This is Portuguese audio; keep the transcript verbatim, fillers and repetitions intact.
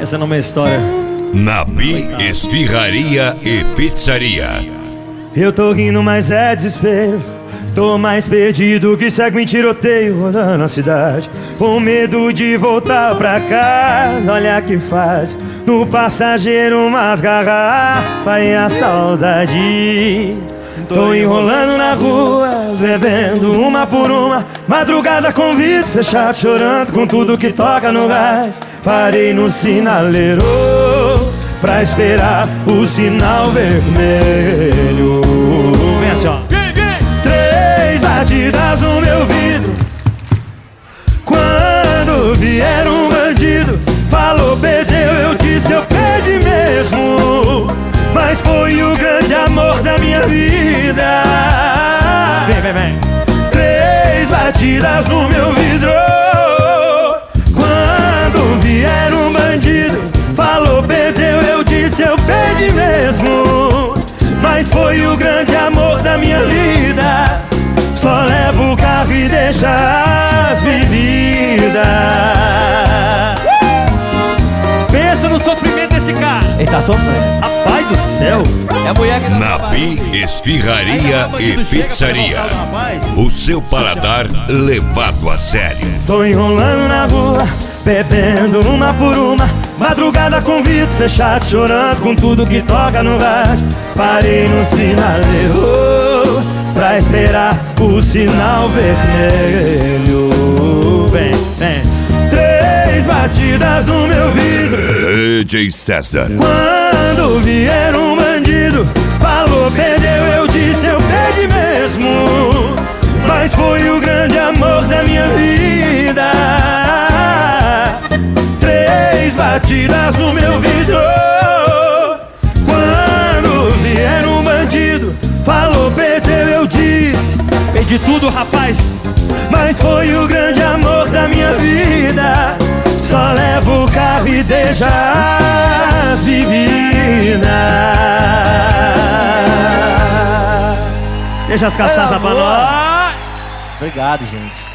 Essa não é uma história. Nabi Esfirraria e Pizzaria. Eu tô rindo, mas é desespero. Tô mais perdido que segue em tiroteio rodando a cidade, com medo de voltar pra casa. Olha que faz no passageiro umas garrafas e a saudade. Tô enrolando na rua, bebendo uma por uma. Madrugada com vidro fechado, chorando com tudo que toca no rádio. Parei no sinaleiro pra esperar o sinal vermelho. Vem assim, ó. Três batidas no meu vidro. Quando vier um bandido, falou, perdeu, eu disse, eu perdi mesmo. Mas foi o grande amor da minha vida. Vem, vem, vem. Três batidas no meu vidro. Quando vier um bandido, falou, perdeu, eu disse, eu perdi mesmo. Mas foi o grande amor da minha vida. Só levo o carro e deixa as bebidas. Pensa no sofrimento desse cara. Ele tá sofrendo. Rapaz do céu. É a mulher que Nabi Esfirraria e Pizzaria. O seu paladar levado a sério. Tô enrolando na rua, bebendo uma por uma. Madrugada com vidro fechado, chorando com tudo que toca no rádio. Parei no sinaleiro pra esperar o sinal vermelho. Vem, vem. Três batidas no meu vidro. D J César. Quando vier um bandido, falou, perdeu, eu disse, eu perdi mesmo. Mas foi o grande amor da minha vida. Três batidas no meu vidro. Quando vier um bandido, falou, perdeu, eu disse, Perdi tudo, rapaz. mas foi o grande amor da minha vida. Só levo o carro e deixa as bebidas. Deixa as cachaças pra nós. Obrigado, gente.